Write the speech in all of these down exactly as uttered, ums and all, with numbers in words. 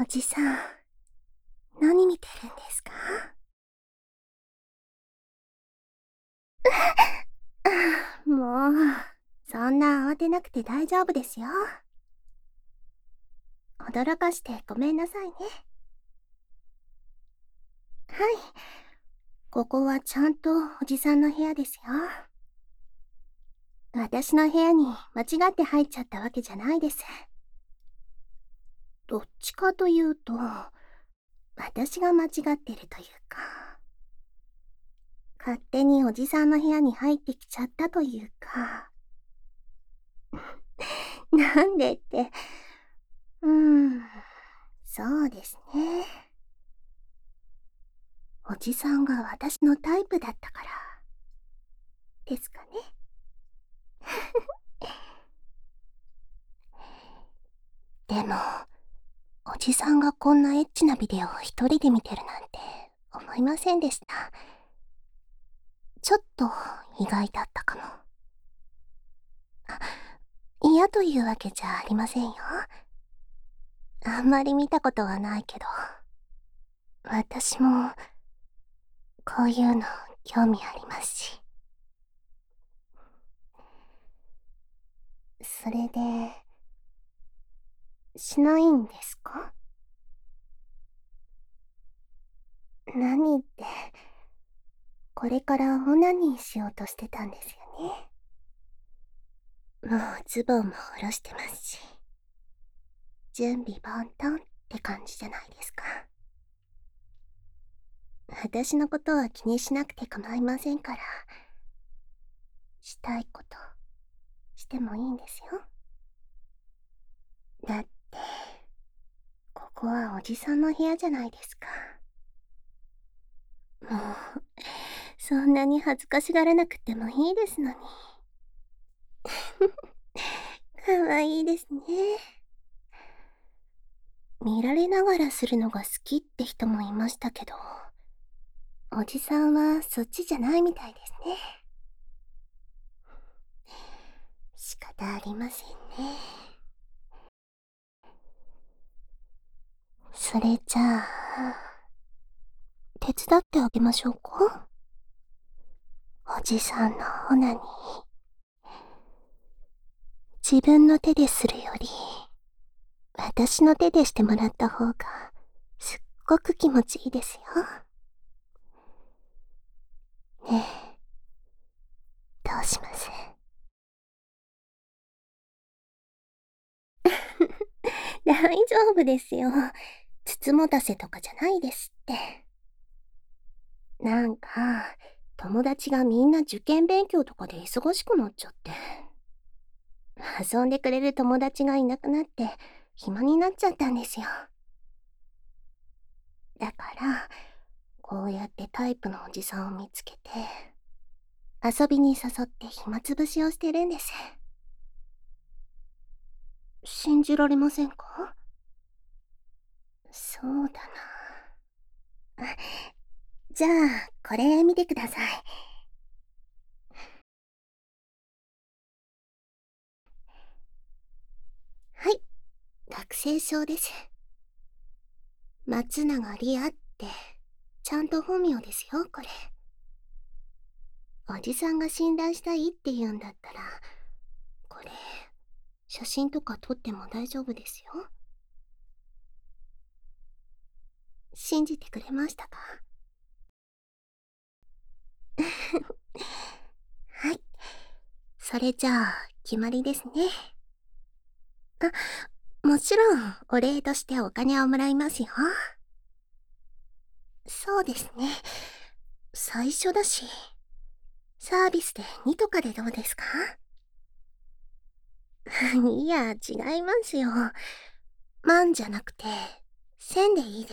じさん、何見てるんですか？もう、そんな慌てなくて大丈夫ですよ。驚かしてごめんなさいね。はい。ここはちゃんとおじさんの部屋ですよ。私の部屋に間違って入っちゃったわけじゃないです。どっちかというと、私が間違ってるというか、勝手におじさんの部屋に入ってきちゃったというか。なんでって、うーん、そうですね。おじさんが私のタイプだったから、ですかね。でも、おじさんがこんなエッチなビデオを一人で見てるなんて思いませんでした。ちょっと意外だったかも。あ、嫌というわけじゃありませんよ。あんまり見たことはないけど、私もこういうの興味ありますし。それで、しないんですか？何って、これからオナニーしようとしてたんですよね。もうズボンも下ろしてますし、準備万端って感じじゃないですか。私のことは気にしなくて構いませんから、したいこと、してもいいんですよ。だって、ここはおじさんの部屋じゃないですか。もう、そんなに恥ずかしがらなくてもいいですのに。かわいいですね。見られながらするのが好きって人もいましたけど、おじさんはそっちじゃないみたいですね。仕方ありませんね。それじゃあ、手伝ってあげましょうか？おじさんのオナニー。自分の手でするより、私の手でしてもらった方が、すっごく気持ちいいですよ。ねえ、どうします？大丈夫ですよ。つつもたせとかじゃないですって。なんか、友達がみんな受験勉強とかで忙しくなっちゃって。遊んでくれる友達がいなくなって、暇になっちゃったんですよ。だから、こうやってタイプのおじさんを見つけて、遊びに誘って暇つぶしをしてるんです。信じられませんか？そうだな。あ、じゃあ、これ見てください。はい、学生証です。松永リアって、ちゃんと本名ですよ、これ。おじさんが信頼したいって言うんだったら、これ、写真とか撮っても大丈夫ですよ。信じてくれましたか？はい。それじゃあ、決まりですね。あ、もちろん、お礼としてお金をもらいますよ。そうですね。最初だし、サービスでにとかでどうですか？いや、違いますよ。万じゃなくて、千でいいです。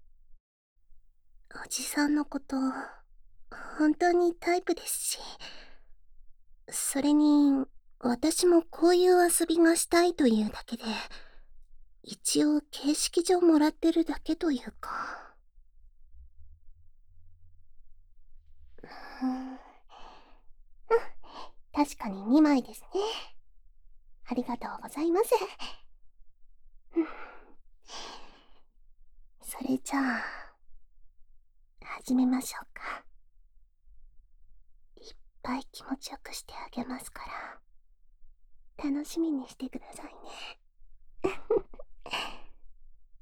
おじさんのこと、本当にタイプですし、それに、私もこういう遊びがしたいというだけで、一応形式上もらってるだけというか。うーん、確かににまいですね。ありがとうございます。 それじゃあ始めましょうか。いっぱい気持ちよくしてあげますから楽しみにしてくださいね。